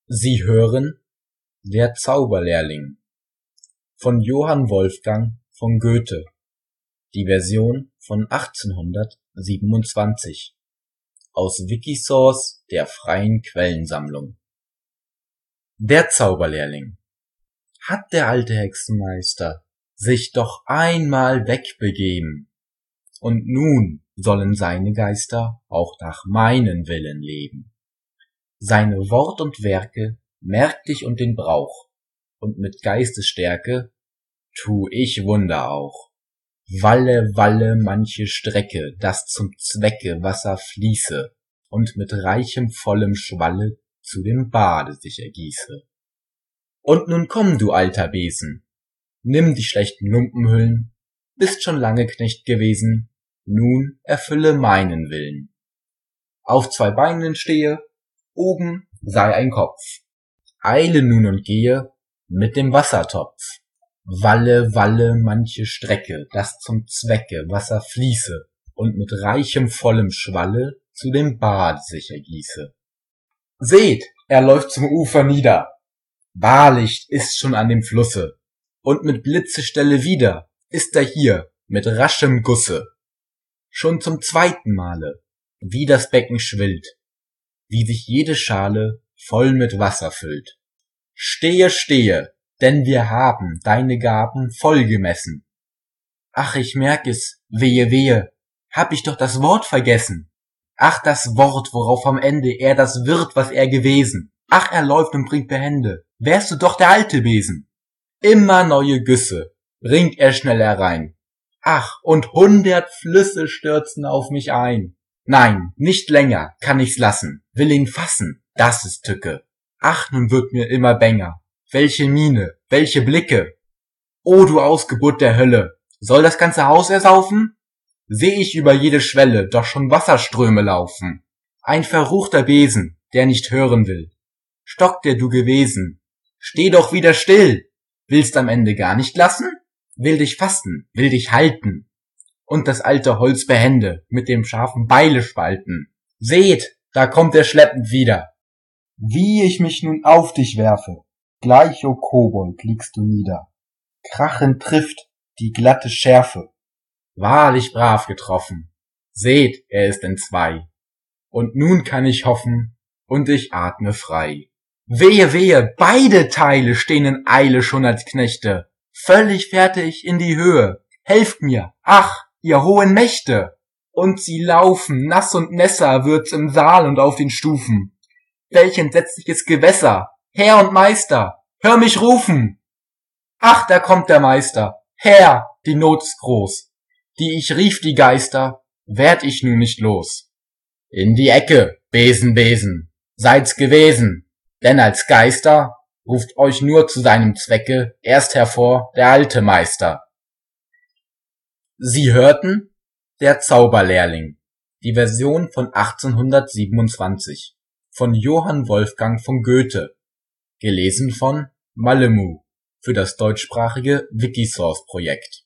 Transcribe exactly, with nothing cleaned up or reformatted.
Sie hören Der Zauberlehrling von Johann Wolfgang von Goethe, die Version von achtzehnhundertsiebenundzwanzig, aus Wikisource der freien Quellensammlung. Der Zauberlehrling. Hat der alte Hexenmeister sich doch einmal wegbegeben, und nun sollen seine Geister auch nach meinen Willen leben. Seine Wort und Werke merkt ich und den Brauch, und mit Geistesstärke tu ich Wunder auch. Walle, walle manche Strecke, dass zum Zwecke Wasser fließe und mit reichem vollem Schwalle zu dem Bade sich ergieße. Und nun komm, du alter Besen, nimm die schlechten Lumpenhüllen, bist schon lange Knecht gewesen, nun erfülle meinen Willen. Auf zwei Beinen stehe, oben sei ein Kopf, eile nun und gehe mit dem Wassertopf. Walle, walle manche Strecke, dass zum Zwecke Wasser fließe und mit reichem vollem Schwalle zu dem Bad sich ergieße. Seht, er läuft zum Ufer nieder, Wahrlich ist schon an dem Flusse, und mit Blitzestelle wieder ist er hier mit raschem Gusse. Schon zum zweiten Male, wie das Becken schwillt, wie sich jede Schale voll mit Wasser füllt. Stehe, stehe, denn wir haben deine Gaben voll gemessen. Ach, ich merk es, wehe, wehe, hab ich doch das Wort vergessen. Ach, das Wort, worauf am Ende er das wird, was er gewesen. Ach, er läuft und bringt Behände, wärst du doch der alte Besen. Immer neue Güsse bringt er schnell herein. Ach, und hundert Flüsse stürzen auf mich ein. Nein, nicht länger kann ich's lassen, will ihn fassen, das ist Tücke. Ach, nun wird mir immer bänger, welche Miene, welche Blicke. O du Ausgeburt der Hölle, soll das ganze Haus ersaufen? Seh ich über jede Schwelle doch schon Wasserströme laufen. Ein verruchter Besen, der nicht hören will. Stock, der du gewesen, steh doch wieder still. Willst am Ende gar nicht lassen? Will dich fassen, will dich halten und das alte Holz behende mit dem scharfen Beile spalten. Seht, da kommt er schleppend wieder. Wie ich mich nun auf dich werfe, gleich, o Kobold, liegst du nieder. Krachend trifft die glatte Schärfe. Wahrlich brav getroffen. Seht, er ist entzwei. Und nun kann ich hoffen, und ich atme frei. Wehe, wehe, beide Teile stehen in Eile schon als Knechte. Völlig fertig in die Höhe. Helft mir, ach, ihr hohen Mächte! Und sie laufen, nass und nässer wird's im Saal und auf den Stufen. Welch entsetzliches Gewässer! Herr und Meister, hör mich rufen! Ach, da kommt der Meister! Herr, die Not ist groß. Die ich rief, die Geister, werd ich nun nicht los. In die Ecke, Besen, Besen, seid's gewesen, denn als Geister ruft euch nur zu seinem Zwecke erst hervor der alte Meister. Sie hörten Der Zauberlehrling, die Version von achtzehnhundertsiebenundzwanzig, von Johann Wolfgang von Goethe, gelesen von Malemu für das deutschsprachige Wikisource-Projekt.